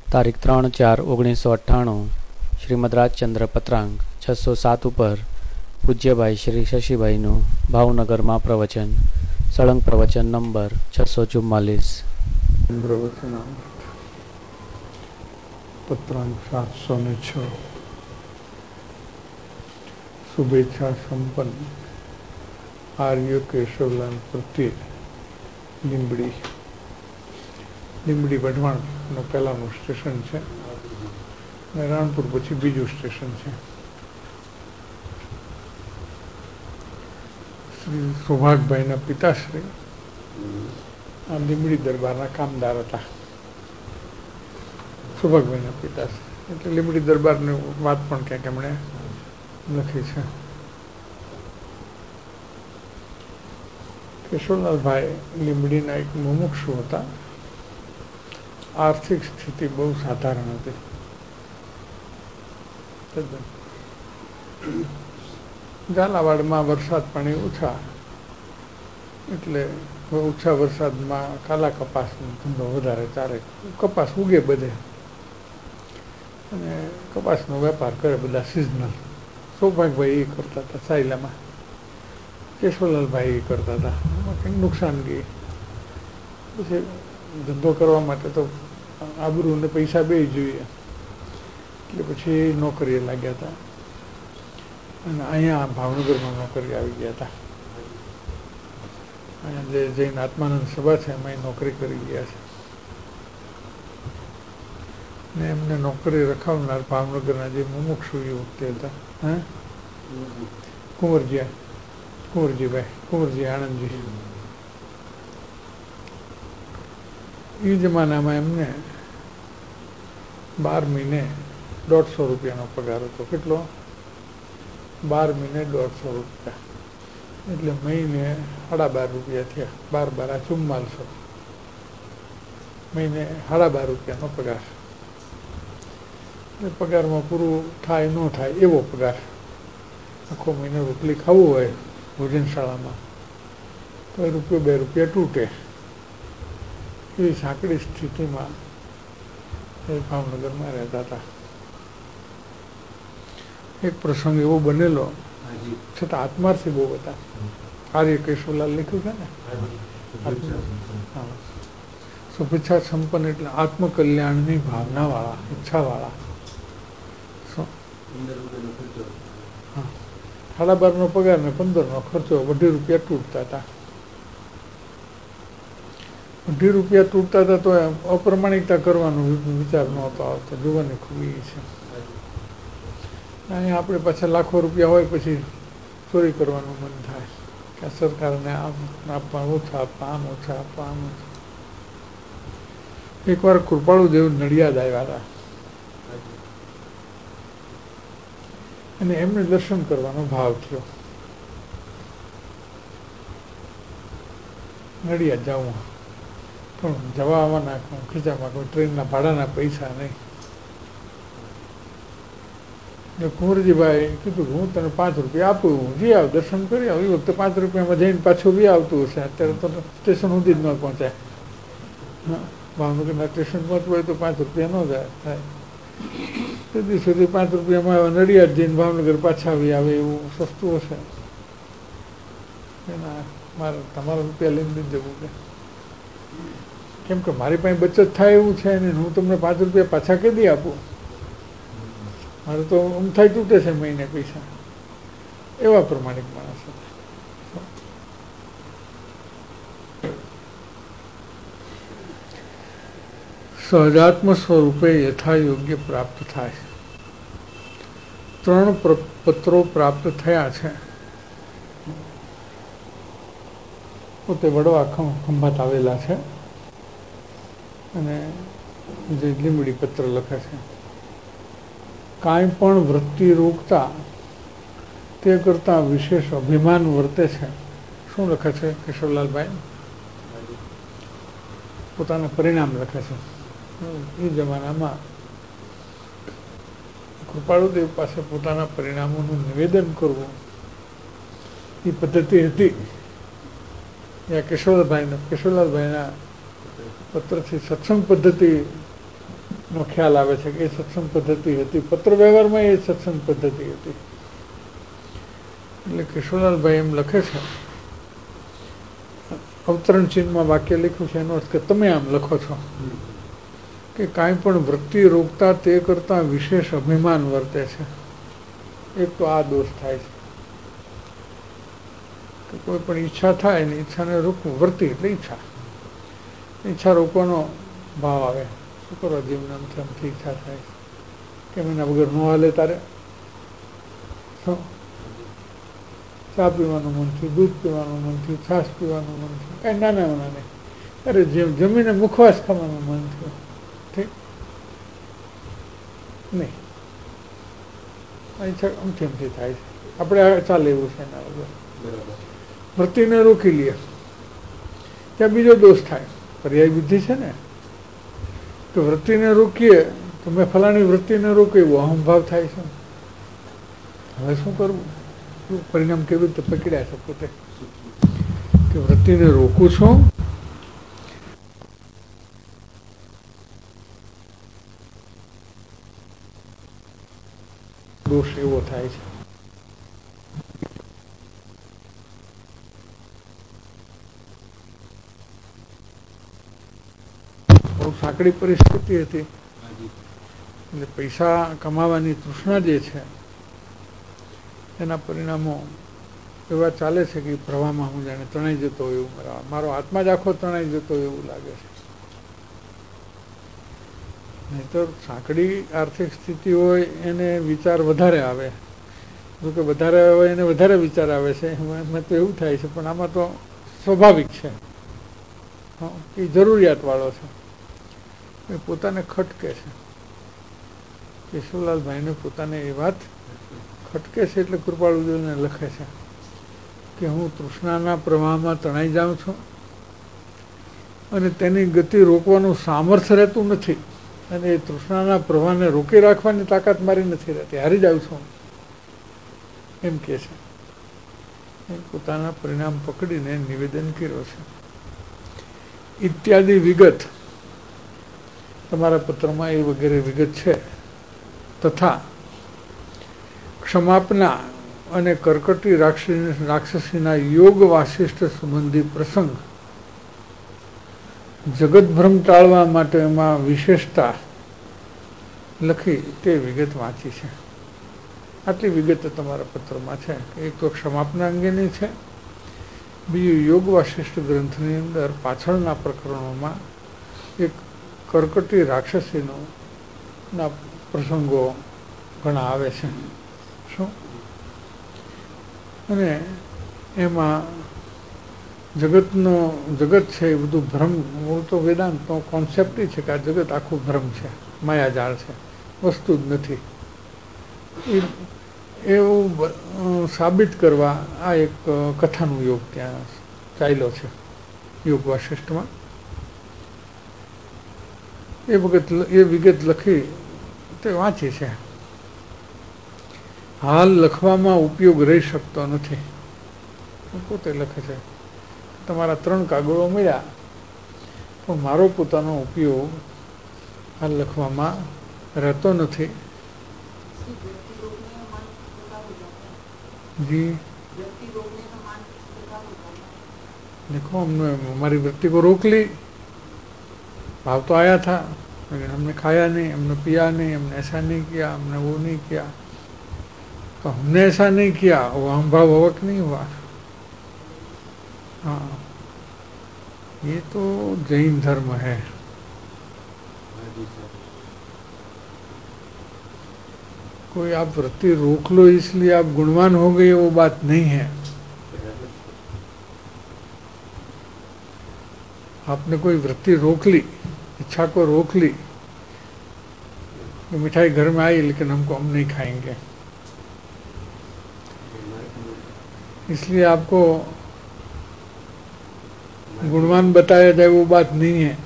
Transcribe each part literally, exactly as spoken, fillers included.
તારીખ ત્રણ ચાર ઓગણીસો અઠ્ઠાણું શ્રીમદ રાજચંદ્ર પત્રાંગ છસો સાત ઉપર પૂજ્યભાઈ શ્રી શશીભાઈનું ભાવનગરમાં પ્રવચન. સળંગ પ્રવચન નંબર છસો ચુમ્માલીસ. પત્રાંગ સાતસો ને છ. શુભેચ્છા સંપન્ન આર્ય કેશવલાલ પ્રત્યે લીંબડી. લીંબડી વઢવાણનું પહેલાંનું સ્ટેશન છે અને રાણપુર પછી બીજું સ્ટેશન છે. શ્રી સૌભાગભાઈના પિતાશ્રી આ લીંબડી દરબારના કામદાર હતા. સૌભાગભાઈના પિતાશ્રી એટલે લીંબડી દરબારની વાત પણ ક્યાંક એમણે લખી છે. કેશવલાલભાઈ લીંબડીના એક મુમુક્ષુ હતા. આર્થિક સ્થિતિ બહુ સાધારણ હતી. ઝાલાવાડમાં વરસાદ પાણી ઓછા, એટલે ઓછા વરસાદમાં કાલા કપાસનો ધંધો વધારે ચાલે. કપાસ ઉગે બધે અને કપાસનો વેપાર કરે બધા સિઝનલ. સૌભાગભાઈ એ કરતા હતા સાયલામાં, કેશવલાલભાઈ એ કરતા હતા. એમાં કંઈક નુકસાન ગઈ. પછી ધંધો કરવા માટે તો આબરૂ ને પૈસા બે જોઈએ, એટલે પછી નોકરીએ લાગ્યા હતા અને અહીંયા ભાવનગરમાં નોકરી આવી ગયા હતા. અહીંયા જે જૈન આત્માનંદ સભા છે એમાં નોકરી કરી ગયા છે ને એમને નોકરી રખાવનાર ભાવનગરના જે મુમુક્ષુ એ વખતે હતા હા કુંવરજી કુંવરજીભાઈ કુંવરજી આણંદજી. એ જમાનામાં એમને બાર મહિને દોઢસો રૂપિયાનો પગાર હતો. કેટલો? બાર મહિને દોઢસો રૂપિયા એટલે મહિને સાડા બાર રૂપિયા થયા. બાર બાર આ ચુમ્માલસો, મહિને સાડા બાર રૂપિયાનો પગાર. એટલે પગારમાં પૂરું થાય ન થાય એવો પગાર. આખો મહિનો રોટલી ખાવું હોય ભોજનશાળામાં તો એ રૂપિયો બે રૂપિયા તૂટે. એવી સાંકડી સ્થિતિમાં એ ભાવનગરમાં રહેતા હતા. એક પ્રસંગ એવો બનેલો, છતાં આત્માર્થી બહુ હતા. આર્ય કેશવલાલ લખ્યું છે ને, હા. શુભેચ્છા સંપન્ન એટલે આત્મકલ્યાણની ભાવનાવાળા, ઈચ્છાવાળા. હા, સાડા બારનો પગાર ને પંદરનો ખર્ચો, અઢી રૂપિયા તૂટતા હતા. અઢી રૂપિયા તૂટતા હતા તો અપ્રમાણિકતા કરવાનો વિચાર નહોતો આવતો. જોવાની ખૂબી છે. અહીંયા આપણે પાછા લાખો રૂપિયા હોય પછી ચોરી કરવાનું મન થાય કે સરકારને આમ આપવા ઓછા આપવા, આમ ઓછા આપવા, આમ ઓછા. એકવાર કૃપાળુ દેવ નડિયાદ આવ્યા હતા અને એમને દર્શન કરવાનો ભાવ થયો. નડિયાદ જાઉં પણ જવા આવવાના ખીચામાં કોઈ ટ્રેનના ભાડાના પૈસા નહીં. એટલે કુંવરજીભાઈ કીધું હું તને પાંચ રૂપિયા આપું, જી આવ દર્શન કરી આવ. એ વખતે પાંચ રૂપિયામાં જઈને પાછું બી આવતું હશે. અત્યારે તો સ્ટેશન સુધી જ ન પહોંચાય. હા, ભાવનગરના સ્ટેશન પહોંચવું હોય તો પાંચ રૂપિયા ન જાય થાય. તેથી સુધી પાંચ રૂપિયામાં નડિયાદ જઈને ભાવનગર પાછા આવી આવે એવું સસ્તું હશે. એના મારે તમારા રૂપિયા લઈને જવું કે કેમ કે મારી પાસે બચત થાય એવું છે ને હું તમને પાંચ રૂપિયા પાછા કદી આપું? મારે તો આમ થાય તૂટે છે મહિને પૈસા. એવા પ્રમાણિક માણસ હતા. સહજાત્મ સ્વરૂપે યથાયોગ્ય પ્રાપ્ત થાય. ત્રણ પત્રો પ્રાપ્ત થયા છે. પોતે વડવા ખંભાત આવેલા છે અને જે લીંબડી પત્ર લખે છે. કાંઈ પણ વૃત્તિ રોકતા તે કરતાં વિશેષ અભિમાન વર્તે છે. શું લખે છે કેશવલાલભાઈ? પોતાના પરિણામ લખે છે. એ જમાનામાં કૃપાળુદેવ પાસે પોતાના પરિણામોનું નિવેદન કરવું એ પદ્ધતિ હતી. ત્યાં કેશવલાલભાઈના કેશવલાલભાઈના પત્રથી સત્સંગ પદ્ધતિ નો ખ્યાલ આવે છે કે એ સત્સંગ પદ્ધતિ હતી. પત્ર વ્યવહારમાં એ સત્સંગ પદ્ધતિ હતી. એટલે કિશોરલાલભાઈ એમ લખે છે, અવતરણ ચિહ્નમાં વાક્ય લખ્યું છે, એનો અર્થ કે તમે આમ લખો છો કે કાંઈ પણ વૃત્તિ રોકતા તે કરતાં વિશેષ અભિમાન વર્તે છે. એક તો આ દોષ થાય છે કે કોઈ પણ ઈચ્છા થાય ને ઈચ્છાને રોકવું, વૃત્તિ એટલે ઈચ્છા, ઈચ્છા રોકવાનો ભાવ આવે. શું કરો જીવન આમથી આમથી ઈચ્છા થાય કે એના વગર ન હાલે તારે. ચા પીવાનું મન થયું, દૂધ પીવાનું મન થયું, છાશ પીવાનું મન થયું, કાંઈ નાના નાના અરે જેમ જમીને મુખવાસ ખાવાનું મન થયું, ઠીક નહીં, ઈચ્છા અમથી અમથી થાય છે. આપણે ચાલે એવું છે એના વગર. વૃત્તિને રોકી લઈએ ત્યાં બીજો દોષ થાય. પર્યાય બુદ્ધિ છે ને, તો વૃત્તિને રોકીએ તો મેં ફલાણી વૃત્તિને રોકી એવો અહંભાવ થાય છે. હવે શું કરવું? પરિણામ કેવી રીતે પકડ્યા છે પોતે કે વૃત્તિને રોકું છું, દોષ એવો થાય છે. બહુ સાંકડી પરિસ્થિતિ હતી. એટલે પૈસા કમાવાની તૃષ્ણા જે છે એના પરિણામો એવા ચાલે છે કે પ્રવાહમાં હું જાણે તણાઈ જતો હોય એવું, મારો આત્મા જ આખો તણાઈ જતો હોય એવું લાગે છે. નહીંતર સાંકડી આર્થિક સ્થિતિ હોય એને વિચાર વધારે આવે, જો કે વધારે હોય એને વધારે વિચાર આવે છે. એમાં તો એવું થાય છે, પણ આમાં તો સ્વાભાવિક છે, એ જરૂરિયાતવાળો છે, એ પોતાને ખટકે છે. કેશુલાલભાઈને પોતાને એ વાત ખટકે છે. એટલે કૃપાળુદેવને લખે છે કે હું તૃષ્ણાના પ્રવાહમાં તણાઈ જાઉં છું અને તેની ગતિ રોકવાનું સામર્થ્ય રહેતું નથી, અને એ તૃષ્ણાના પ્રવાહને રોકી રાખવાની તાકાત મારી નથી રહેતી, હારી જાઉં છું એમ કહે છે. એ પોતાના પરિણામ પકડીને નિવેદન કર્યો છે. ઇત્યાદિ વિગત તમારા પત્રમાં એ વગેરે વિગત છે. તથા ક્ષમાપના અને કર્કટી રાક્ષસી રાક્ષસીના યોગ વાસિષ્ઠ સંબંધી પ્રસંગ જગતભ્રમ ટાળવા માટે એમાં વિશેષતા લખી તે વિગત વાંચી છે. આટલી વિગત તમારા પત્રમાં છે. એક તો ક્ષમાપના અંગેની છે, બીજું યોગ વાસિષ્ઠ ગ્રંથની અંદર પાછળના પ્રકરણોમાં એક કર્કટી રાક્ષસીનો ના પ્રસંગો ઘણા આવે છે. શું અને એમાં જગતનો જગત છે એ બધું ભ્રમ, મૂળ તો વેદાંતનો કોન્સેપ્ટ એ છે કે આ જગત આખું ભ્રમ છે, માયાજાળ છે, વસ્તુ જ નથી. એવું સાબિત કરવા આ એક કથાનું યોગ ત્યાં ચાલ્યો છે યોગ વાસિષ્ઠમાં. એ વખત એ વિગત લખી તે વાંચી છે. હાલ લખવામાં ઉપયોગ રહી શકતો નથી. પોતે લખે છે તમારા ત્રણ કાગળો મળ્યા પણ મારો પોતાનો ઉપયોગ હાલ લખવામાં રહેતો નથી. जी देखो हमने हमारी वृत्ति को रोक ली, भाव तो आया था लेकिन हमने खाया नहीं, हमने पिया नहीं, हमने ऐसा नहीं किया, हमने वो नहीं किया. तो हमने ऐसा नहीं किया वो हम भाव हवक नहीं हुआ. हाँ, ये तो जैन धर्म है. कोई आप वृत्ति रोक लो इसलिए आप गुणवान हो गए वो बात नहीं है. आपने कोई वृत्ति रोक ली, इच्छा को रोक ली कि मिठाई घर में आई लेकिन हमको हम नहीं खाएंगे, इसलिए आपको गुणवान बताया जाए वो बात नहीं है.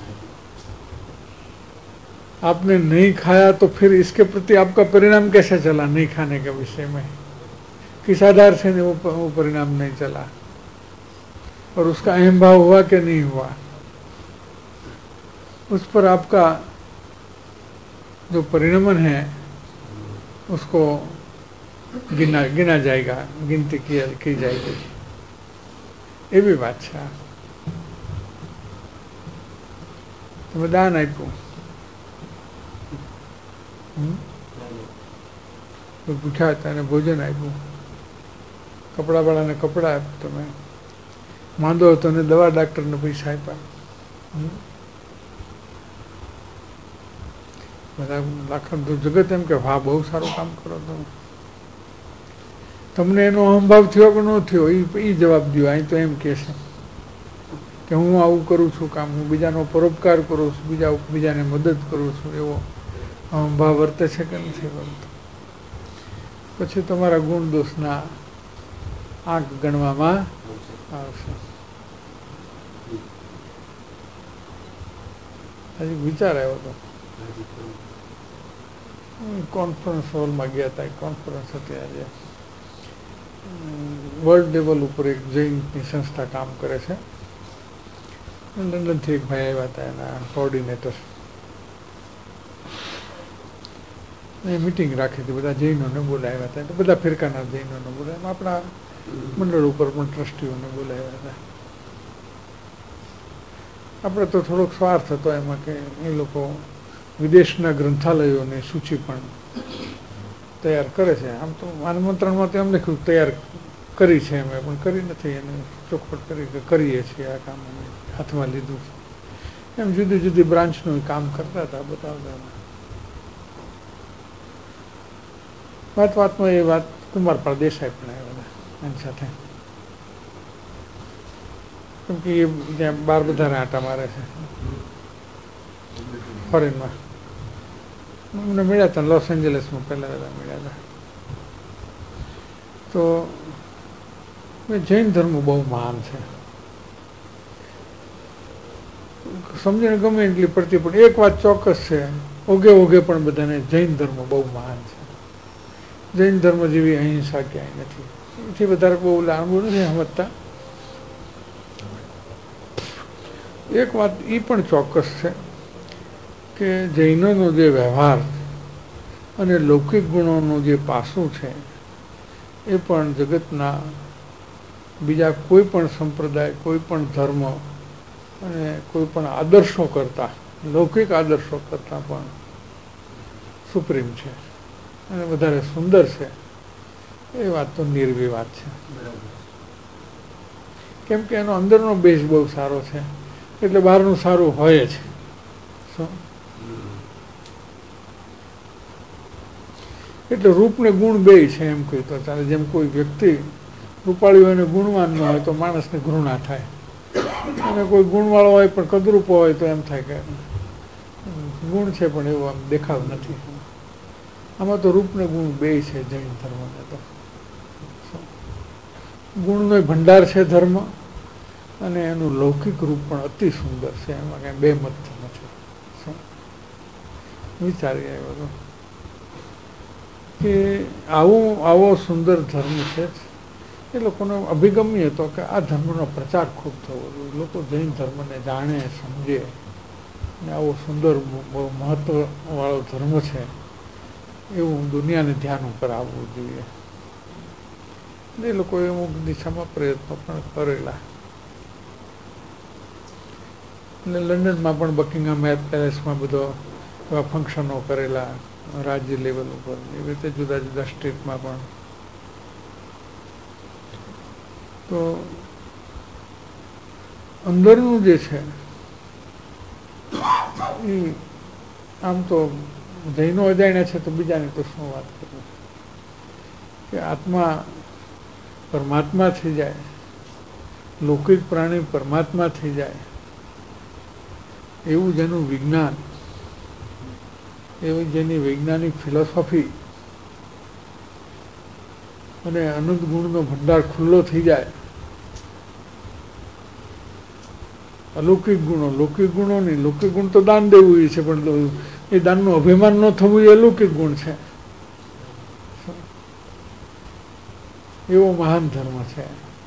आपने नहीं खाया तो फिर इसके प्रति आपका परिणाम कैसे चला नहीं खाने के विषय में, किस आधार से वो, वो परिणाम नहीं चला और उसका अहम भाव हुआ कि नहीं हुआ, उस पर आपका जो परिणमन है उसको गिना गिना जाएगा, गिनती की की जाएगी, ये भी बात है। તમે દાન આપ્યું, ભૂખ્યા હતા અને ભોજન આપ્યું, કપડાવાળાને કપડાં આપ્યું, તમે માંદો હતો ને દવા ડાક્ટરને પૈસા આપ્યા, બધા લાખણ જગત એમ કે વાહ બહુ સારું કામ કરો તમે. તમને એનો અહંભાવ થયો કે ન થયો એ જવાબ દો. અહીં તો એમ કે છે કે હું આવું કરું છું કામ, હું બીજાનો પરોપકાર કરું છું, બીજા બીજાને મદદ કરું છું, એવો અહંભાવ વર્તે છે કે નથી વર્તતો? પછી તમારા ગુણ દોષના આંક ગણવામાં આવશે. હજી વિચાર આવ્યો હતો, કોન્ફરન્સ હોલમાં ગયા હતા, કોન્ફરન્સ હતી આજે. વર્લ્ડ લેવલ ઉપર એક જૈનની સંસ્થા કામ કરે છે, લંડનથી એક ભાઈ આવ્યા હતા, એના કોઓર્ડિનેટર. એ મિટિંગ રાખી હતી, બધા જૈનોને બોલાવ્યા હતા, એટલે બધા ફિરકાના જૈનોને બોલાવ્યા, આપણા મંડળ ઉપર પણ ટ્રસ્ટીઓને બોલાવ્યા હતા. આપણે તો થોડોક સ્વાર્થ હતો એમાં કે એ લોકો વિદેશના ગ્રંથાલયોની સૂચિ પણ તૈયાર કરે છે. આમ તો આમંત્રણમાં તો એમ લખ્યું તૈયાર કરી છે, અમે પણ કરી નથી, એને ચોખવટ કરી કે કરીએ છીએ આ કામ, અમે હાથમાં લીધું છે. એમ જુદી જુદી બ્રાન્ચનું કામ કરતા હતા, બતાવતા હતા. વાત વાતમાં એ વાત કુમારપાળ દેસાઈ પણ આવ્યા હતા એની સાથે, કેમ કે એ ત્યાં બાર બધાને આટા મારે છે ફોરેનમાં. અમને મળ્યા હતા લોસ એન્જલસમાં, પહેલાં બધા મળ્યા હતા. તો જૈન ધર્મ બહુ મહાન છે, સમજણ ગમે એટલી પડતી, પણ એક વાત ચોક્કસ છે, ઓગે ઓગે પણ બધાને જૈન ધર્મ બહુ મહાન છે. જૈન ધર્મ જેવી અહિંસા ક્યાંય નથી. એથી વધારે બહુ લાંબુ નથી સમજતા. એક વાત એ પણ ચોક્કસ છે કે જૈનોનો જે વ્યવહાર અને લૌકિક ગુણોનું જે પાસું છે એ પણ જગતના બીજા કોઈ પણ સંપ્રદાય, કોઈ પણ ધર્મ અને કોઈ પણ આદર્શો કરતાં, લૌકિક આદર્શો કરતાં પણ સુપ્રીમ છે અને વધારે સુંદર છે. એ વાત તો નિર્વિવાદ છે, કેમ કે એનો અંદરનો બેઝ બહુ સારો છે, એટલે બહારનું સારું હોય જ. શું એટલે રૂપ ને ગુણ બે છે એમ કહ્યું તો ચાલે. જેમ કોઈ વ્યક્તિ રૂપાળી હોય ને ગુણવાન ન હોય તો માણસને ઘૃણા થાય, અને કોઈ ગુણવાળો હોય પણ કદરૂપો હોય તો એમ થાય કે ગુણ છે પણ એવો આમ દેખાવ નથી. આમાં તો રૂપ ને ગુણ બે છે જૈન ધર્મને. તો ગુણનો ભંડાર છે ધર્મ, અને એનું લૌકિક રૂપ પણ અતિ સુંદર છે, એમાં કાંઈ બે મત નથી. શું વિચારી આવ્યો હતો કે આવું આવો સુંદર ધર્મ છે. એ લોકોનો અભિગમ એ હતો કે આ ધર્મનો પ્રચાર ખૂબ થવો જોઈએ, લોકો જૈન ધર્મને જાણે, સમજે, અને આવો સુંદર બહુ મહત્વવાળો ધર્મ છે એવું દુનિયાને ધ્યાન ઉપર આવવું જોઈએ. એ લોકોએ અમુક દિશામાં પ્રયત્નો પણ કરેલા. એટલે લંડનમાં પણ બકિંગહામ પેલેસમાં બધો એવા ફંક્શનો કરેલા રાજ્ય લેવલ ઉપર, એવી રીતે જુદા જુદા સ્ટેટમાં પણ. તો અંદરનું જે છે એ આમ તો જૈનો અજાણ્યા છે તો બીજાની તો શું વાત કરવી, કે આત્મા પરમાત્મા થઈ જાય, લૌકિક પ્રાણી પરમાત્મા થઈ જાય, એવું જેનું વિજ્ઞાન, એવી જેની વૈજ્ઞાનિક ફિલોસોફી અને અનંત ગુણનો ભંડાર ખુલ્લો થઈ જાય. અલૌકિક ગુણો, લૌકિક ગુણો નહીં, લૌકિક ગુણ તો દાન દેવું છે, પણ એ દાનનું અભિમાન ન થવું એ અલૌકિક ગુણ છે. એવો મહાન ધર્મ છે.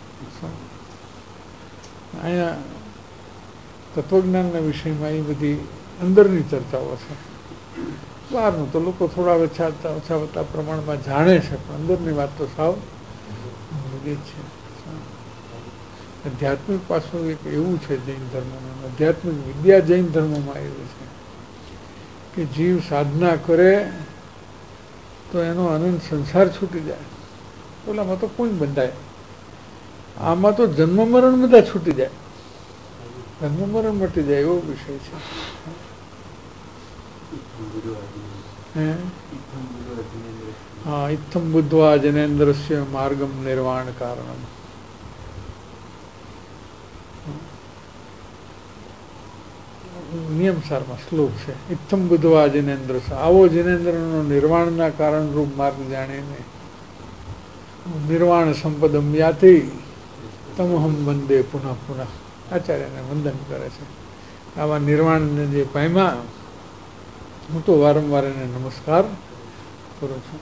અહીંયા તત્વજ્ઞાનના વિષયમાં એ બધી અંદરની ચર્ચાઓ છે. બહારનું તો લોકો થોડા ઓછા ઓછા વત્તા પ્રમાણમાં જાણે છે, પણ અંદરની વાત તો સાવ જુદી જ છે. આધ્યાત્મિક પાછું એક એવું છે જૈન ધર્મમાં, આધ્યાત્મિક વિદ્યા જૈન ધર્મમાં એવી છે કે જીવ સાધના કરે તો એનો અનંત સંસાર છૂટી જાય. ઓલામાં તો કોઈ બંધાય, આમાં તો જન્મ મરણ બધા છૂટી જાય, જન્મ મરણ મટી જાય એવો વિષય છે. હા, ઇત્થમ બુદ્ધવા જનેન્દ્રસ્ય માર્ગમ નિર્વાણ કારણમ. નિયમસારમાં શ્લોક છે, ઇત્થમ બુદ્ધવા જિનેન્દ્ર, આવો જિનેન્દ્રનો નિર્વાણના કારણરૂપ માર્ગ જાણીને નિર્વાણ સંપદમ યાતિ તમહમ વંદે પુનઃ પુનઃ. આચાર્યને વંદન કરે છે. આવા નિર્વાણને જે પામ્યા હું તો વારંવાર એને નમસ્કાર કરું છું.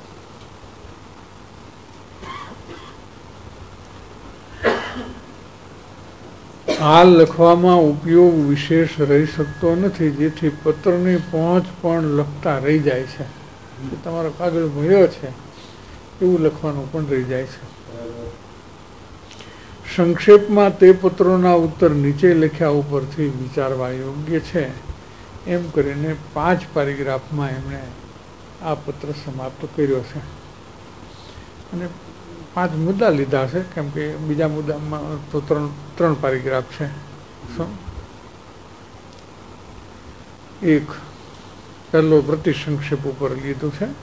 હાલ લખવામાં ઉપયોગ વિશેષ રહી શકતો નથી, જેથી પત્રની પહોંચ પણ લખતા રહી જાય છે. તમારો કાગળ મળ્યો છે એવું લખવાનું પણ રહી જાય છે. સંક્ષેપમાં તે પત્રોના ઉત્તર નીચે લખ્યા ઉપરથી વિચારવા યોગ્ય છે એમ કરીને પાંચ પેરેગ્રાફમાં એમણે આ પત્ર સમાપ્ત કર્યો છે. અને પાંચ મુદ્દા લીધા છે, કેમ કે બીજા મુદ્દામાં તો ત્રણ ત્રણ પેરેગ્રાફ છે. એક પહેલો પ્રતિસંક્ષેપ ઉપર લીધું છે.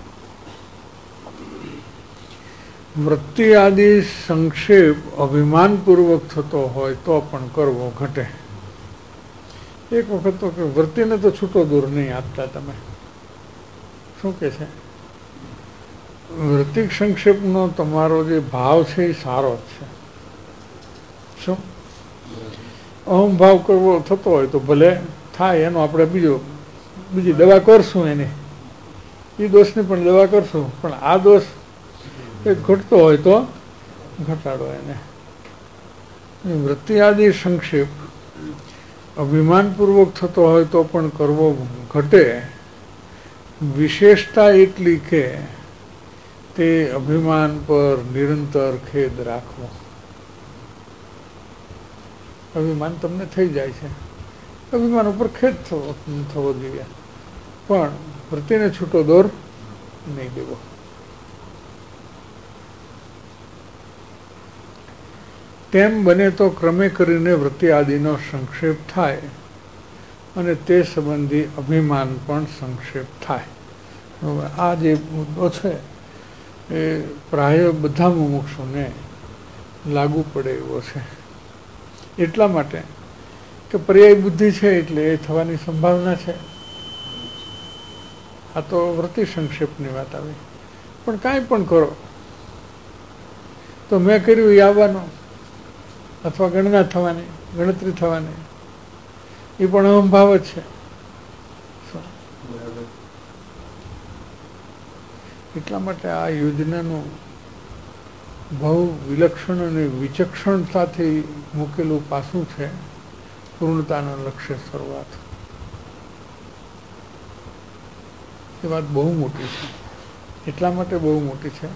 વૃત્તિ આદિ સંક્ષેપ અભિમાનપૂર્વક થતો હોય તો પણ કરવો ઘટે. એક વખત તો કે વૃત્તિને તો છૂટો દૂર નહીં આપતા તમે. શું કે છે? વૃત્તિક સંક્ષેપનો તમારો જે ભાવ છે એ સારો જ છે. શું અહમ ભાવ કરવો થતો હોય તો ભલે થાય, એનો આપણે બીજો બીજી દવા કરશું, એને એ દોષની પણ દવા કરશું, પણ આ દોષ એ ઘટતો હોય તો ઘટાડો એને. વૃત્તિ આદિ સંક્ષેપ અભિમાનપૂર્વક થતો હોય તો પણ કરવો ઘટે. વિશેષતા એટલી કે તે અભિમાન પર નિરંતર ખેદ રાખવો. અભિમાન તમને થઈ જાય છે, અભિમાન ઉપર ખેદ થવો થવો જોઈએ, પણ વૃત્તિને છૂટો દોર નહીં દેવો. તેમ બને તો ક્રમે કરીને વૃત્તિ આદિનો સંક્ષેપ થાય અને તે સંબંધી અભિમાન પણ સંક્ષેપ થાય. આ જે મુદ્દો છે એ પ્રાય બધા મુમુક્ષુને લાગુ પડે એવો છે. એટલા માટે કે પર્યાય બુદ્ધિ છે એટલે એ થવાની સંભાવના છે. આ તો વૃત્તિ સંક્ષેપની વાત આવી, પણ કાંઈ પણ કરો તો મેં કર્યું એ આવવાનું, અથવા ગણના થવાની, ગણતરી થવાની, એ પણ અહંભાવ જ છે. એટલા માટે આ યોજનાનું બહુ વિલક્ષણ અને વિચક્ષણતાથી મૂકેલું પાસું છે પૂર્ણતાના લક્ષ્ય શરૂઆત. એ વાત બહુ મોટી છે. એટલા માટે બહુ મોટી છે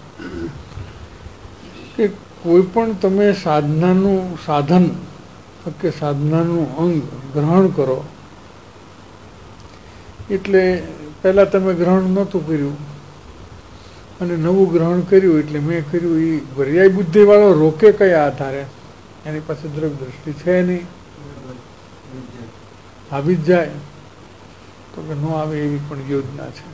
કે કોઈ પણ તમે સાધનાનું સાધન કે સાધનાનું અંગ ગ્રહણ કરો એટલે પહેલાં તમે ગ્રહણ નહોતું કર્યું અને નવું ગ્રહણ કર્યું એટલે મેં કર્યું એ પર્યાય બુદ્ધિવાળો રોકે કયા આધારે? એની પાસે દ્રવ્ય દ્રષ્ટિ છે નહીં, આવી જ જાય તો કે ન આવે એવી પણ યોજના છે.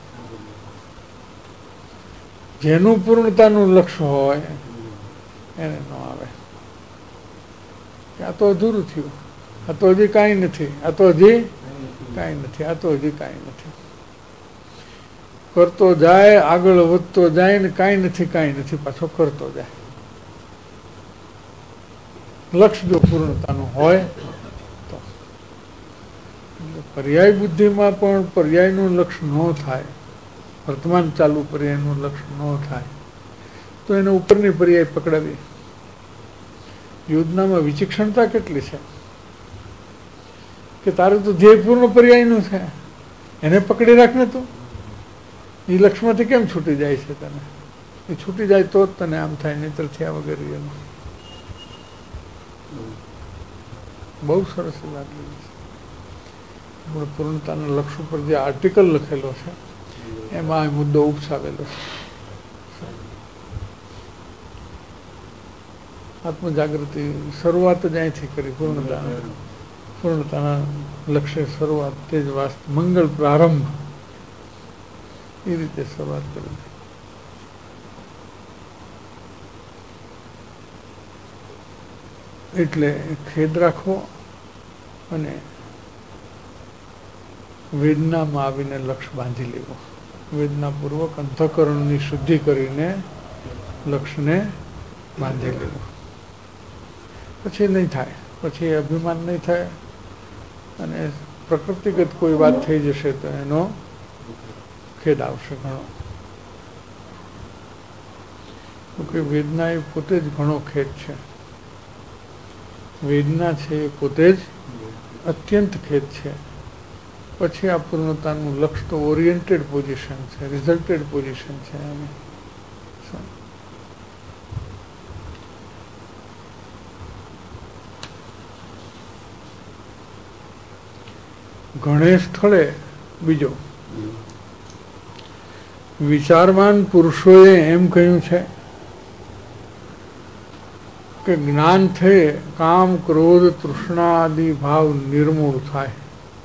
જેનું પૂર્ણતાનું લક્ષ્ય હોય એને ન આવે. આ તો અધૂરું થયું, આ તો હજી કાંઈ નથી, આ તો હજી કાંઈ નથી, આ તો હજી કાંઈ નથી. કરતો જાય, આગળ વધતો જાય ને કાંઈ નથી કાંઈ નથી પાછો કરતો જાય. લક્ષ્ય જો પૂર્ણતાનું હોય તો પર્યાય બુદ્ધિમાં પણ પર્યાયનું લક્ષ્ય ન થાય, વર્તમાન ચાલુ પર્યાયનું લક્ષ્ય ન થાય તો એને ઉપરની પર્યાય પકડાવી. યોજનામાં વિચક્ષણતા કેટલી છે કે તારે તો ધ્યેય પૂર્ણ પર્યાયનું છે, એને પકડી રાખને તું. એ લક્ષમાંથી કેમ છૂટી જાય છે તને? એ છૂટી જાય તો જ તને આમ થાય, નહીતર થયા વગર એનું. બહુ સરસ વાત લીધી છે. પૂર્ણતાના લક્ષ ઉપર જે આર્ટિકલ લખેલો છે એમાં આ મુદ્દો ઉપસાવેલો છે. આત્મજાગૃતિ શરૂઆત જ અહીંથી કરી. પૂર્ણતાના પૂર્ણતાના લક્ષ્ય શરૂઆત તે જ વાસ્ત મંગળ પ્રારંભ એ રીતે શરૂઆત કરી. એટલે ખેદ રાખવો અને વેદનામાં આવીને લક્ષ્ય બાંધી લેવું. વેદનાપૂર્વક અંતઃકરણની શુદ્ધિ કરીને લક્ષ્યને બાંધી લેવું. પછી નહીં થાય, પછી અભિમાન નહીં થાય અને પ્રકૃતિગત કોઈ વાત થઈ જશે તો એનો ખેદ આવશે ઘણો. કે વેદના એ પોતે જ ઘણો ખેદ છે. વેદના છે એ પોતે જ અત્યંત ખેદ છે. પછી આ પૂર્ણતાનું લક્ષ્ય તો ઓરિએન્ટેડ પોઝિશન છે, રિઝલ્ટેડ પોઝિશન છે. એની ઘણે સ્થળે બીજો વિચારવાન પુરુષોએ એમ કહ્યું છે કે જ્ઞાન થયે કામ, ક્રોધ, તૃષ્ણા આદિ ભાવ નિર્મૂળ થાય.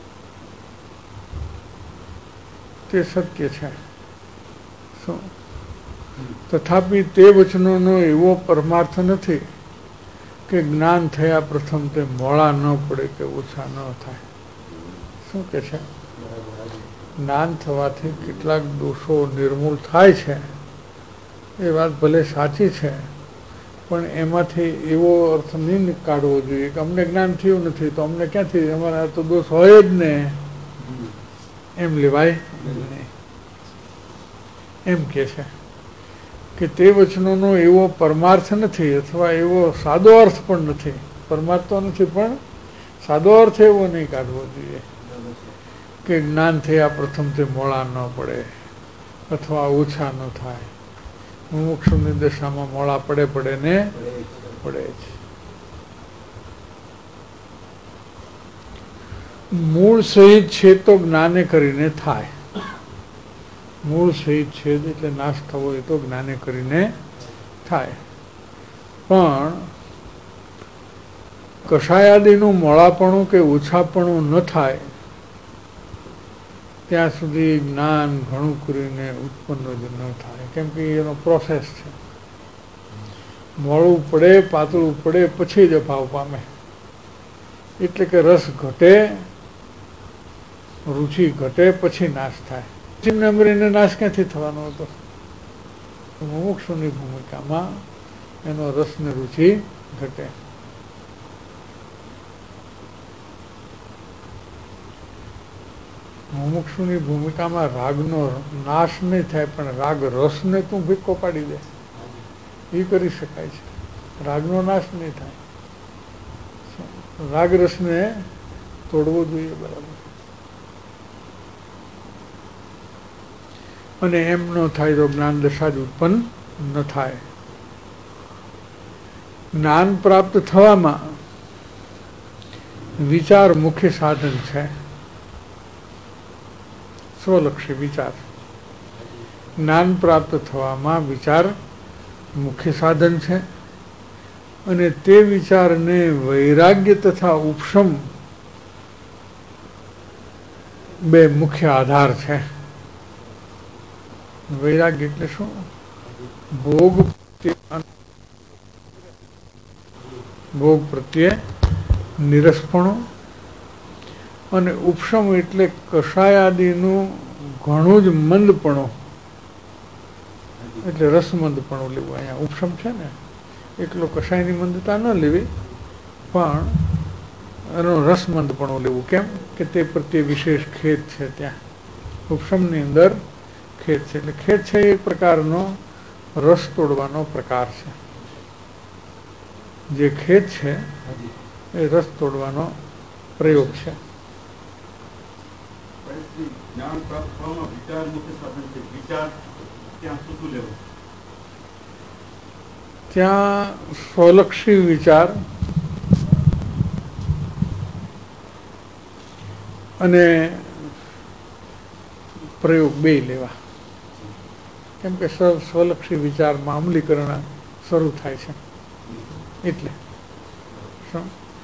તે સત્ય છે. શું? તથાપિ તે વચનોનો એવો પરમાર્થ નથી કે જ્ઞાન થયા પ્રથમ તે મોળા ન પડે કે ઓછા ન થાય. શું કે છે? જ્ઞાન થવાથી કેટલાક દોષો નિર્મૂળ થાય છે, એ વાત ભલે સાચી છે, પણ એમાંથી એવો અર્થ નહીં કાઢવો જોઈએ કે અમને જ્ઞાન થયું નથી તો અમને ક્યાંથી, અમારા તો દોષ હોય જ ને, એમ લેવાય નહીં. એમ કે છે કે તે વચનોનો એવો પરમાર્થ નથી અથવા એવો સાદો અર્થ પણ નથી. પરમાર્થ તો નથી પણ સાદો અર્થ એવો નહીં કાઢવો જોઈએ કે જ્ઞાન થયા પ્રથમ તે મોળા ન પડે અથવા ઓછા ન થાય. મુમુક્ષુની દશામાં મોળા પડે પડે ને પડે છે. મૂળ સહિત છે તો જ્ઞાને કરીને થાય. મૂળ સહિત છેદ એટલે નાશ થવો એ તો જ્ઞાને કરીને થાય. પણ કષાયાદિનું મોળાપણું કે ઓછાપણું ન થાય ત્યાં સુધી જ્ઞાન ઘણું કરીને ઉત્પન્ન જ ન થાય. કેમ કે એનો પ્રોસેસ છે. મોળું પડે, પાતળું પડે પછી જ અભાવ પામે. એટલે કે રસ ઘટે, રુચિ ઘટે પછી નાશ થાય. ચિન્નમરીને નાશ ક્યાંથી થવાનો હતો? મુમુક્ષુની ભૂમિકામાં એનો રસ ને રુચિ ઘટે. મુમુક્ષુની ભૂમિકામાં રાગનો નાશ નહીં થાય પણ રાગ રસને તું ભીકો પાડી દે, એ કરી શકાય છે. રાગનો નાશ નહીં થાય, રાગ રસને તોડવો જોઈએ બરાબર. અને એમ ન થાય તો જ્ઞાન દશા જ ઉત્પન્ન ન થાય. જ્ઞાન પ્રાપ્ત થવામાં વિચાર મુખ્ય સાધન છે. સ્વલક્ષી વિચાર. જ્ઞાન પ્રાપ્ત થવામાં વિચાર મુખ્ય સાધન છે અને તે વિચારને વૈરાગ્ય તથા ઉપશમ બે મુખ્ય આધાર છે. વૈરાગ્ય એટલે શું? ભોગ ભોગ પ્રત્યે નિરસપણું, અને ઉપશમ એટલે કષાયાદિનું ઘણું જ મંદપણું, એટલે રસમંદપણું લેવું. અહીંયા ઉપશમ છે ને, એકલો કષાયની મંદતા ન લેવી પણ એનો રસમંદપણું લેવું. કેમ કે તે પ્રત્યે વિશેષ ખેદ છે. ત્યાં ઉપશમની અંદર ખેદ છે. એટલે ખેદ છે એ એક પ્રકારનો રસ તોડવાનો પ્રકાર છે. જે ખેદ છે એ રસ તોડવાનો પ્રયોગ છે. જ્ઞાન પ્રાપ્ત થવામાં વિચાર મુખ્ય સાધન છે. વિચાર ત્યાં શું શું લેવું? ત્યાં સ્વલક્ષી વિચાર અને પ્રયોગ બે લેવા. કેમ કે સ્વલક્ષી વિચારમાં અમલીકરણ શરૂ થાય છે એટલે શું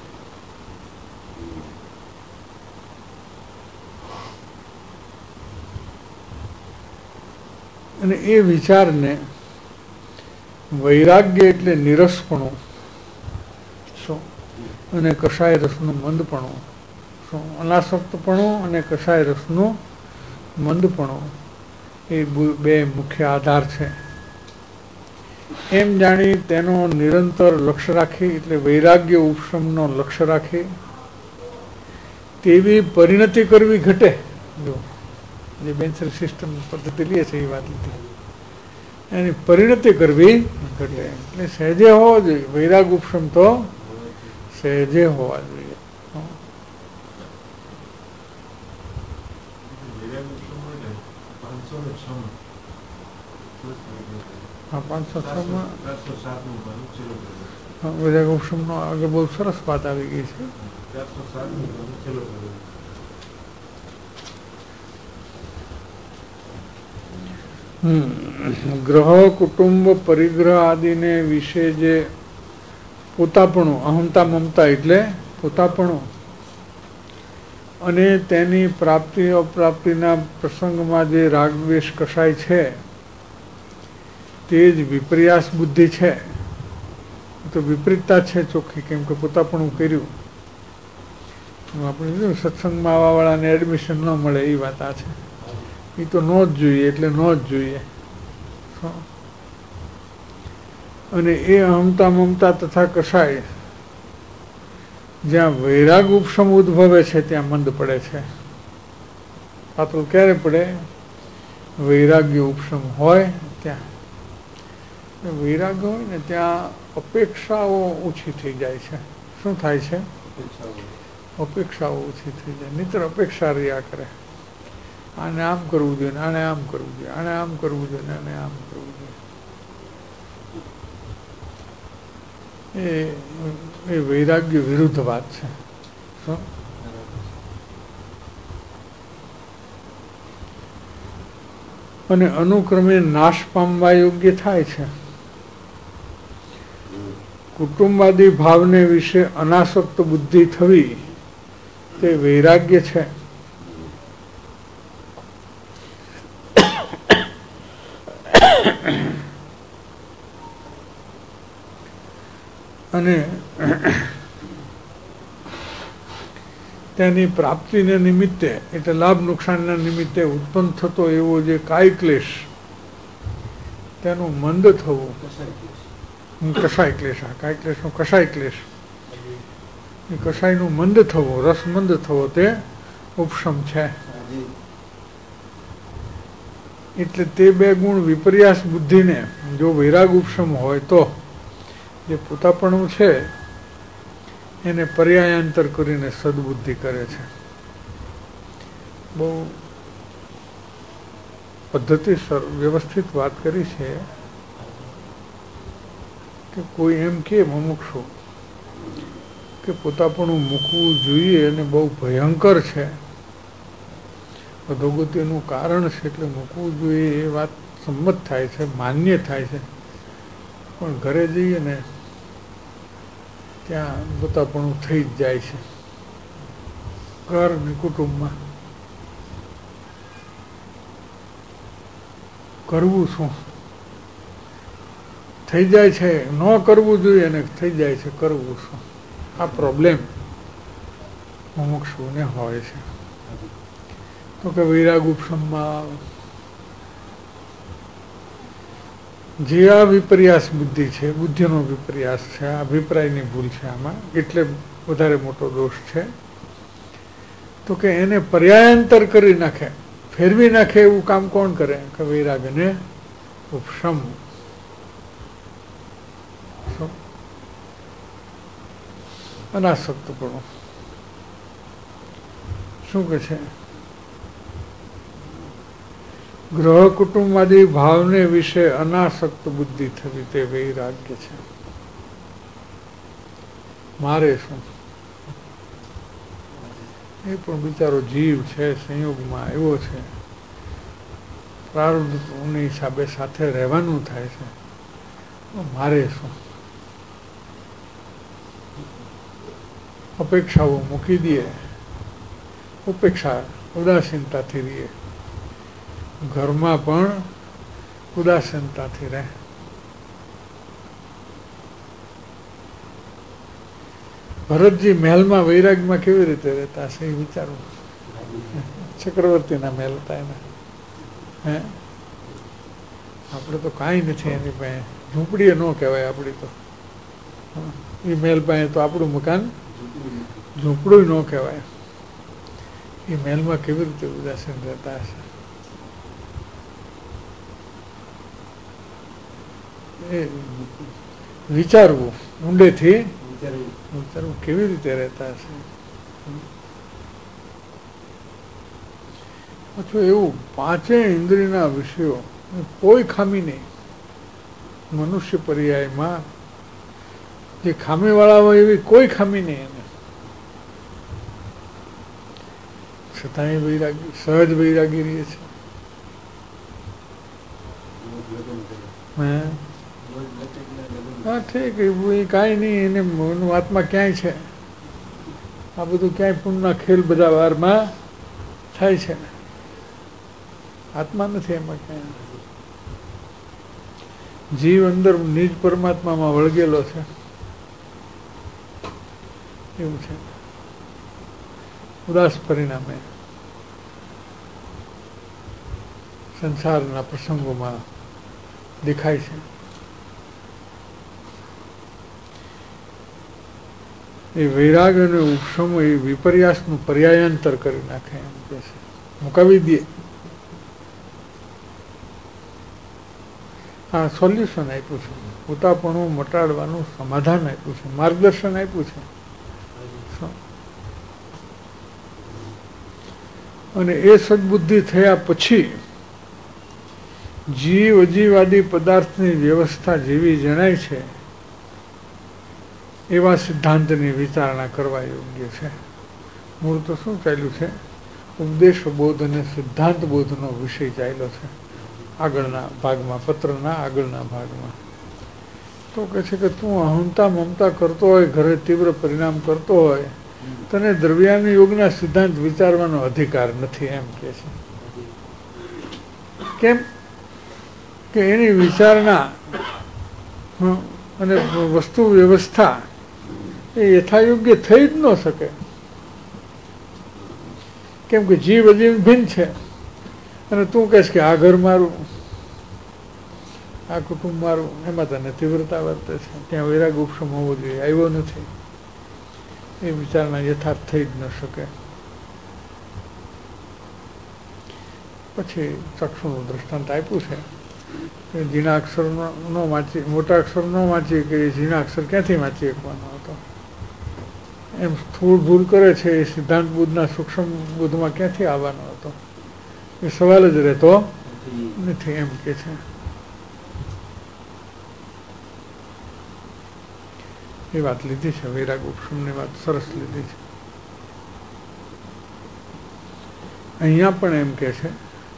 અને એ વિચારને વૈરાગ્ય એટલે નિરસપણું શું અને કષાય રસનું મંદપણું શું અનાસક્તપણું અને કષાય રસનું મંદપણું એ બે મુખ્ય આધાર છે એમ જાણી તેનો નિરંતર લક્ષ્ય રાખી એટલે વૈરાગ્ય ઉપશમનો લક્ષ્ય રાખી તેવી પરિણતિ કરવી ઘટે. જો જે બેન્સર સિસ્ટમ પદ્ધતિ લે છે એ વાત લીધી, એની પરિણતિ કરવી ઘટે એટલે સહેજે હોવો જોઈએ. વૈરાગ ઉપશમ તો સહેજે હોવા જોઈએ. હા, પાંચસો છ માં વૈરાગ ઉપશમનો આગળ બહુ સરસ વાત આવી ગઈ છે. ગ્રહ કુટુંબ પરિગ્રહ આદિને વિશે જે પોતાપણું, અહમતા મમતા એટલે પોતાપણું અને તેની પ્રાપ્તિ અપ્રાપ્તિના પ્રસંગમાં જે રાગદ્વેષ કસાય છે તે જ વિપર્યાસ બુદ્ધિ છે. તો વિપરીતતા છે ચોખ્ખી, કેમ કે પોતાપણું કર્યું. આપણે સત્સંગમાં આવવાવાળાને એડમિશન ન મળે એ વાત આ છે. એ તો નો જ જોઈએ એટલે નો જ જોઈએ. અને એ અહમતા મમતા તથા કસાય જ્યાં વૈરાગ ઉપશમ ઉદ્ભવે છે ત્યાં મંદ પડે છે. પાતળું ક્યારે પડે? વૈરાગ્ય ઉપશમ હોય ત્યાં. વૈરાગ્ય હોય ને ત્યાં અપેક્ષાઓ ઓછી થઈ જાય છે. શું થાય છે? અપેક્ષાઓ ઓછી થઈ જાય. નહીંતર અપેક્ષા રહ્યા કરે. આને આમ કરવું જોઈએ, આને આમ કરવું જોઈએ, આને આમ કરવું જોઈએ, આને આમ કરવું જોઈએ. એ વૈરાગ્ય વિરુદ્ધ વાત છે. શું? અને અનુક્રમે નાશ પામવા યોગ્ય થાય છે. કુટુંબાદી ભાવને વિશે અનાસક્ત બુદ્ધિ થવી તે વૈરાગ્ય છે. અને તેની પ્રાપ્તિને નિમિત્તે એટલે લાભ નુકસાનના નિમિત્તે ઉત્પન્ન થતો એવો જે કાય ક્લેશ તેનું મંદ થવું. કસાય ક્લેશ, આ કાય ક્લેશનો કસાય ક્લેશ, એ કસાયનું મંદ થવું, રસ મંદ થવો તે ઉપશમ છે. એટલે તે બે ગુણ વિપર્યાસ બુદ્ધિને જો વૈરાગ ઉપશમ હોય તો જે પોતાપણું છે એને પર્યાયાંતર કરીને સદબુદ્ધિ કરે છે. બહુ પદ્ધતિસર વ્યવસ્થિત વાત કરી છે કે કોઈ એમ કે મુમુક્ષુ કે પોતાપણું મૂકવું જોઈએ અને બહુ ભયંકર છે, અધોગતિનું કારણ છે એટલે મૂકવું જોઈએ, એ વાત સંમત થાય છે, માન્ય થાય છે. પણ ઘરે જઈએ ને ત્યાં પોતાપણું થઈ જ જાય છે. ઘર ને કુટુંબમાં કરવું શું થઈ જાય છે. ન કરવું જોઈએ અને થઈ જાય છે કરવું શું. આ પ્રોબ્લેમ મુમુક્ષુને હોય છે. તો કે વૈરાગ ઉપશમમાં જે આ વિપર્યાસ બુદ્ધિ છે, બુદ્ધિનો વિપર્યાસ છે, આ અભિપ્રાયની ભૂલ છે આમાં, એટલે વધારે મોટો દોષ છે. તો કે એને પર્યાયાંતર કરી નાખે, ફેરવી નાખે એવું કામ કોણ કરે? કે વૈરાગ અને ઉપશમ. અનાસક્તપણું શું કે છે? ગ્રહ કુટુંબાદી ભાવને વિશે અનાસક્ત બુદ્ધિ થવી તે વૈરાગ્ય છે. મારે શું, એ પણ બિચારો જીવ છે, સંયોગમાં એવો છે, પ્રારબ્ધની હિસાબે સાથે રહેવાનું થાય છે. મારે શું, અપેક્ષાઓ મૂકી દઈએ, ઉપેક્ષા ઉદાસીનતાથી રહીએ, ઘરમાં પણ ઉદાસીનતાથી રહે. ભરતજી મહેલમાં વૈરાગમાં કેવી રીતે રહેતા હશે એ વિચારું. ચક્રવર્તીના મહેલ હતા એના. હે આપણે તો કાંઈ નથી એની પાસે, ઝૂંપડીએ ન કહેવાય આપણી તો. એ મહેલ પાસે તો આપણું મકાન ઝૂંપડું ન કહેવાય. એ મહેલમાં કેવી રીતે ઉદાસીન રહેતા હશે. એ વિચારવું, ઊંડેથી વિચારવું કેવી રીતે રહેતા હશે. પાછું એવું પાંચેય ઇન્દ્રિયના વિષયો કોઈ ખામી નહીં. મનુષ્ય પર્યાયમાં જે ખામીવાળા હોય એવી કોઈ ખામી નહીં એને, છતાંય વૈરાગી, સહજ વૈરાગી રહે છે. હા ઠીક, એ કાંઈ નહીં, એને આત્મા ક્યાંય છે. આ બધું ક્યાંય પુણ્યના ખેલ બધા વારમાં થાય છે, આત્મા નથી એમાં ક્યાંય. જીવ અંદર નિજ પરમાત્મામાં વળગેલો છે એવું છે. ઉદાસ પરિણામે સંસારના પ્રસંગોમાં દેખાય છે. એ વૈરાગ અને ઉપશમો એ વિપર્યાસનું પર્યાયાંતર કરી નાખે એમ કે છે, મુકાવી દે. હા, સોલ્યુશન આપ્યું છે, ઉતાપણું મટાડવાનું સમાધાન આપ્યું છે, માર્ગદર્શન આપ્યું છે. અને એ સદબુદ્ધિ થયા પછી જીવ અજીવાદી પદાર્થની વ્યવસ્થા જેવી જણાય છે એવા સિદ્ધાંતની વિચારણા કરવા યોગ્ય છે. મૂળ તો શું ચાલ્યું છે, ઉપદેશ બોધ અને સિદ્ધાંત બોધનો વિષય ચાલ્યો છે આગળના ભાગમાં, પત્રના આગળના ભાગમાં. તો કહે છે કે તું અહંતા મમતા કરતો હોય, ઘરે તીવ્ર પરિણામ કરતો હોય, તને દ્રવ્યાન યોગના સિદ્ધાંત વિચારવાનો અધિકાર નથી એમ કે છે. કેમ કે એની વિચારણા અને વસ્તુ વ્યવસ્થા એ યથાયોગ્ય થઈ જ ન શકે. કેમ કે જીવ અજીવ ભિન્ન છે. અને તું કહેશ કે આ ઘર મારું, આ કુટુંબ મારું, એમાં તને તીવ્રતા વર્તે છે, ત્યાં વૈરાગ ઉપશમ હોવો જોઈએ, આવ્યો નથી. એ વિચારણા યથાર્થ થઈ જ ન શકે. પછી ચક્ષુનું દ્રષ્ટાંત આપ્યું છે કે ઝીણા અક્ષર ન વાંચી, મોટા અક્ષર ન વાંચી કે ઝીણા અક્ષર ક્યાંથી વાંચી શકવાનો હતો. એમ સ્થૂળ ભૂલ કરે છે એ સિદ્ધાંત બુદ્ધના સૂક્ષ્મ બુદ્ધમાં ક્યાંથી આવવાનો હતો. એ સવાલ જ રહેતો નથી એમ કે છે. એ વાત લીધી છે, વૈરાગ ઉપશમની વાત સરસ લીધી છે. અહીંયા પણ એમ કે છે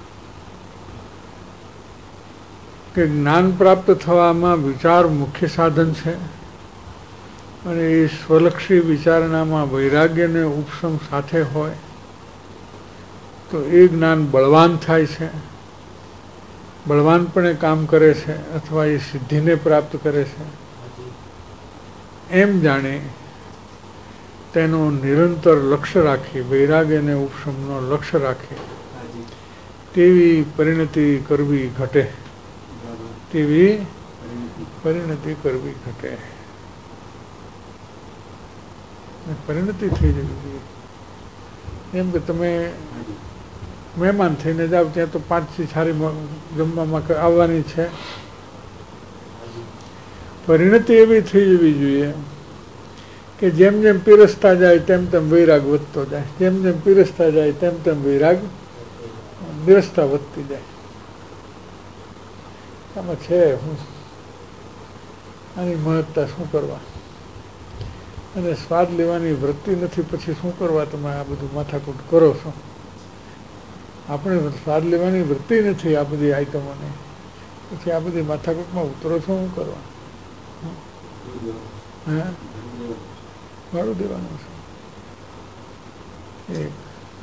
કે જ્ઞાન પ્રાપ્ત થવામાં વિચાર મુખ્ય સાધન છે અને એ સ્વલક્ષી વિચારણામાં વૈરાગ્ય અને ઉપશમ સાથે હોય તો એ જ્ઞાન બળવાન થાય છે, બળવાનપણે કામ કરે છે અથવા એ સિદ્ધિને પ્રાપ્ત કરે છે. એમ જાણે તેનો નિરંતર લક્ષ્ય રાખી, વૈરાગ્ય અને ઉપશમનો લક્ષ્ય રાખી તેવી પરિણતિ કરવી ઘટે, તેવી પરિણતિ કરવી ઘટે. પરિણતિ થઈ જવી જોઈએ. એમ કે તમે મહેમાન થઈને જાઓ, ત્યાં તો પાંચથી સારી જમવામાં આવવાની છે. પરિણતિ એવી થઈ જવી જોઈએ કે જેમ જેમ પીરસતા જાય તેમ તેમ વૈરાગ વધતો જાય, જેમ જેમ પીરસતા જાય તેમ તેમ વૈરાગ નિરસતા વધતી જાય. આમાં છે હું આની મહત્તા શું કરવા, અને સ્વાદ લેવાની વૃત્તિ નથી પછી શું કરવા તમે આ બધું માથાકૂટ કરો છો. આપણે સ્વાદ લેવાની વૃત્તિ નથી આ બધી આઈટમોને, પછી આ બધી માથાકૂટમાં ઉતરો છો શું કરવા? હા, ભાડું દેવાનું છે. એક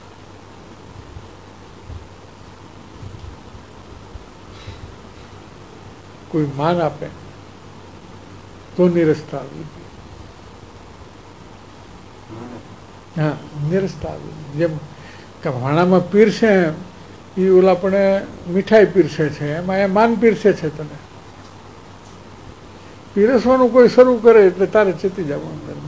કોઈ માન આપે તો નિરસ્તા આવી. હા, નિરસ્તા આવી. જેમ કે ભાણામાં પીરસે એ ઓલા પણ મીઠાઈ પીરસે છે, એમાં એ માન પીરસે છે. તને પીરસવાનું કોઈ શરૂ કરે એટલે તારે ચેતી જવાનું.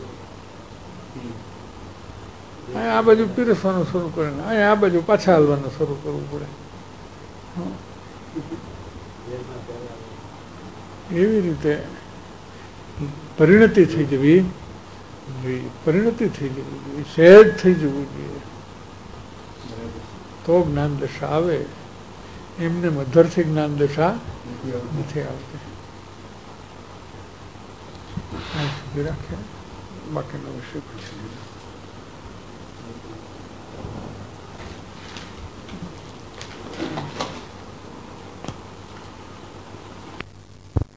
આ બાજુ પીરસવાનું શરૂ કરે ને અહીંયા આ બાજુ પાછા હાલવાનું શરૂ કરવું પડે. એવી રીતે પરિણતિ થઈ જવી જોઈએ, પરિણતિ થઈ જવી જોઈએ, સહેજ થઈ જવું જોઈએ તો જ્ઞાન દશા આવે. એમને મધરથી જ્ઞાન દશા નથી આવતી. આ સુધી રાખે બાકીનો વિષય પછી.